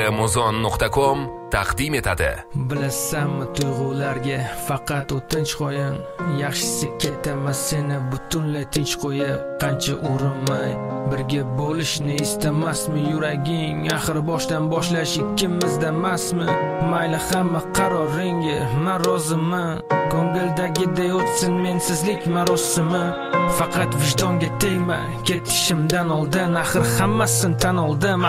Muzon.com taqdim etadi. Bilasanmi tuyg'ularga faqat o'tinch qo'yin, yaxshisi ketamas seni butunlay tinch qo'yib. Qancha urinmay birga bo'lishni istamasmi yuraging? Axir boshdan boshlash ikkimizda emasmi? Mayli hamma qaroringga men roziman, ko'ngildagiday o'tsin mensizlik marosimi. Faqat vijdonga tegma ketishimdan oldin, axir hammasini tan oldim,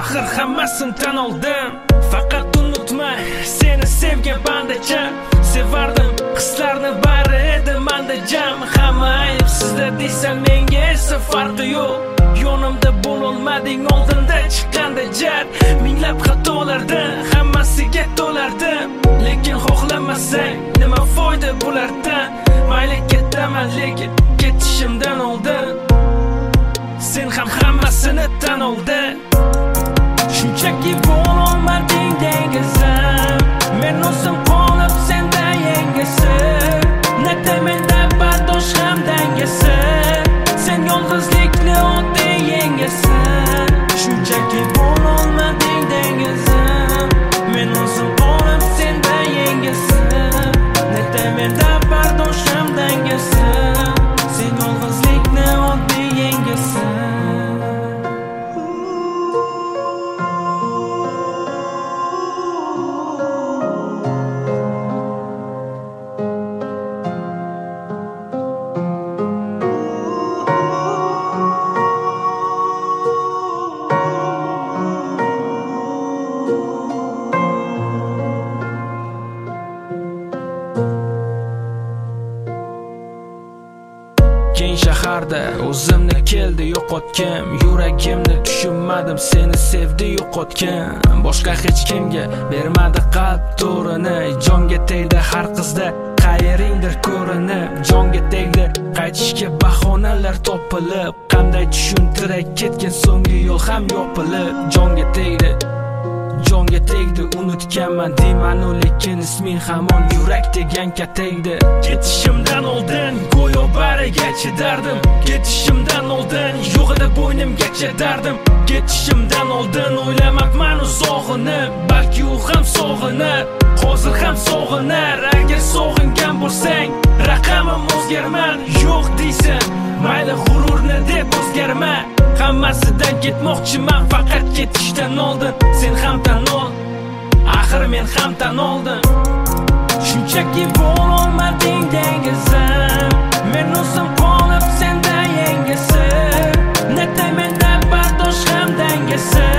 Faqat unutma seni sevgan bandacha, sevardim hislarni bari edi manda jam. Hamma ayb sizda deysan menga esa farqi yo'q, yonimda bo'lolmading oldinda chiqqanda jar. Minglab xatolardan hammasiga to'lardim, lekin xohlamasang nima foyda bulardan? Mayli ketaman lekin ketishimdan oldin sen ham hammasini tan olding. Shunchaki bo'lolmading dengizim, men o'zim qolib senda yengisi. Netamenda bardosh ham dangasi, sen yolg'izlikni o'tding yengasi. Shunchaki bo'lolmading dengizim, men o'zim qolib senda yengisi. Netamenda bardosh ham dangasi, sen yolg'izlikni o'tding yengasi. Keng shaharda o'zimni keldi yo'qotgan, yuragimni tushunmadim seni sevdi yo'qotgan. Boshqa hech kimga bermadi qalb to'rini, jonga tegdi har qizda qayringdir ko'rinib. Jonga tegdi qaytishga bahonalar topilib, qanday tushuntiray ketgan so'nggi yo'l ham yopilib. Jonga tegdi unutganman deyman, lekin isming hamon yurak deganka tegdi. Ketishimdan oldin go'yo barigacha dardim, ketishimdan oldin yo'g'ida bo'ynimgacha dardim. Ketishimdan oldin o'ylamabman uzog'ini, balki u ham sog'inar, hozir ham sog'inar. Agar sog'ingan bo'lsang raqamim o'zgarman, yo'q deysan mayli g'ururni deb o'zgarma. Hammasidan ketmoqchiman faqat ketishdan oldin, sen ham tan ol, axir men ham tan oldim. Shunchaki bo'lolmading dengizim, men o'zim qolib senda yengisi. Netamenda bardosh ham dangasi,